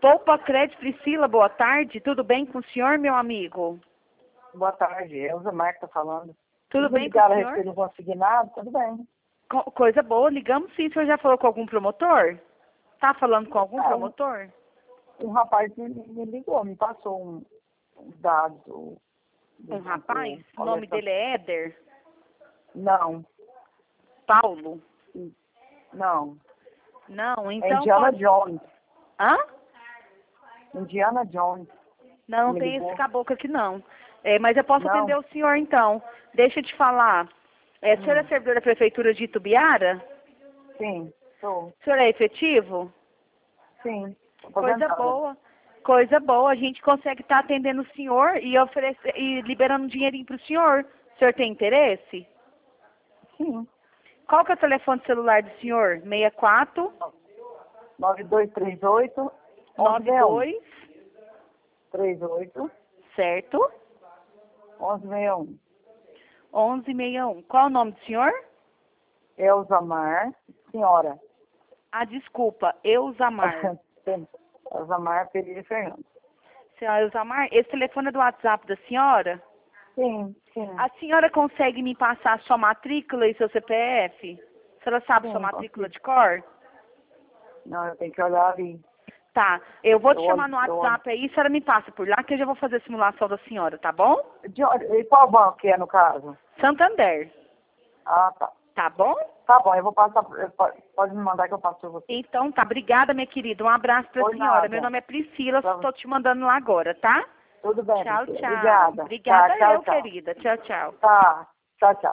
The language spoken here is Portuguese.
Poupa Crédito, Priscila, boa tarde. Tudo bem com o senhor, meu amigo? Boa tarde, é o Zamar que tá falando. Tudo bem com o ligaram a senhor? respeito, não consegui nada, tudo bem. Coisa boa, ligamos sim. O senhor já falou com algum promotor? Tá falando com algum promotor? Um rapaz me ligou, me passou uns dados. Um rapaz? O nome dele é Éder? Não, Paulo? não. Não, É então Indiana pode... Jones. Hã? Indiana Jones. Não Me tem ligou. esse caboclo aqui não. Mas eu posso Não. atender o senhor então. Deixa eu te falar. O senhor é servidor da prefeitura de Itubiara? Sim, sou. O senhor é efetivo? Sim. Coisa Aposentada. boa. Coisa boa. A gente consegue estar atendendo o senhor e liberando um dinheirinho para o senhor. O senhor tem interesse? Sim. Qual que é o telefone celular do senhor? 64 9238 92, 38 certo? 1161. 1161. Qual é o nome do senhor? Elzamar, senhora. Ah, desculpa, Elzamar. Elzamar Pereira Fernandes. Senhora Elzamar, esse telefone é do WhatsApp da senhora? Sim, sim. A senhora consegue me passar a sua matrícula e seu CPF? A senhora sabe Sim, sua matrícula de cor? Não, eu tenho que olhar ali. Tá, eu vou te Eu chamar no olho. WhatsApp aí, a senhora me passa por lá que eu já vou fazer a simulação da senhora, tá bom? E qual banco que é, no caso? Santander, Ah, tá. tá bom? Tá bom, eu vou passar. Pode me mandar que eu passo por você. Então tá, obrigada minha querida, um abraço pra Por senhora. nada. Meu nome é Priscila, estou te mandando lá agora, tá? Tudo bem, Tchau, Priscila. tchau. Obrigada. Obrigada Tá, tchau, eu, tchau. querida. Tchau, tchau. Tá, tchau, tchau.